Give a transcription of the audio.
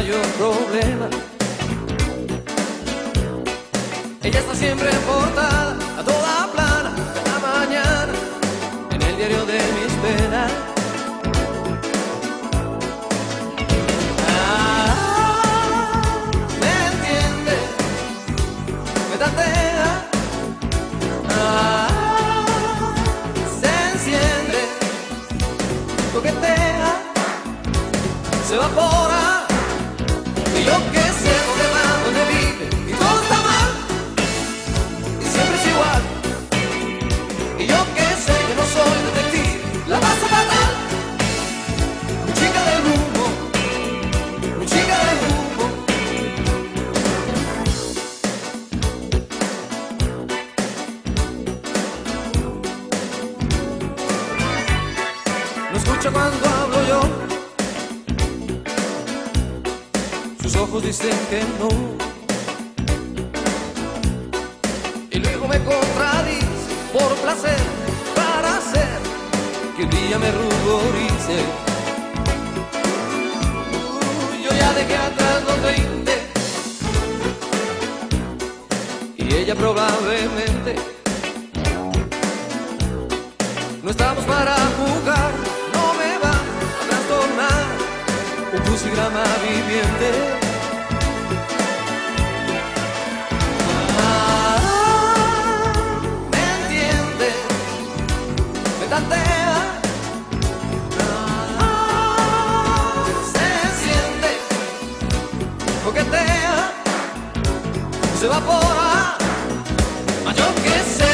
mayor problema. Ella está siempre en portada, a toda plana, de la mañana, en el diario de mis penas. Me entiende, me tantea, se enciende, coquetea, se evapora, y yo que sé dónde va, dónde vive, y todo está mal, y siempre es igual, y yo que sé que no soy detective, la paso fatal, mi chica del rumbo, mi chica del rumbo. No escucha cuando hablo yo, sus ojos dicen que no, y luego me contradice por placer, para hacer que un día me ruborice. Yo ya dejé atrás los 20 y ella probablemente. No estamos para jugar, no me va a trastornar un crucigrama viviente. Me entiende, me tantea, se siente, coquetea, se evapora, mas yo que sé